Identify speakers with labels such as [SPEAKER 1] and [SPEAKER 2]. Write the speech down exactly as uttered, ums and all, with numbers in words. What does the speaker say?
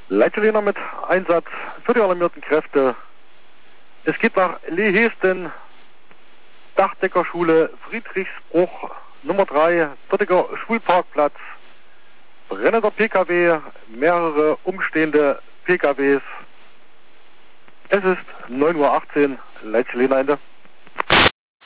[SPEAKER 1] Leitzeliner mit Einsatz für die alarmierten Kräfte. Es geht nach Lehesten, Dachdeckerschule, Friedrichsbruch, Nummer drei, dortiger Schulparkplatz, brennender P K W, mehrere umstehende P K Ws. Es ist neun Uhr achtzehn, Leitzeliner Ende.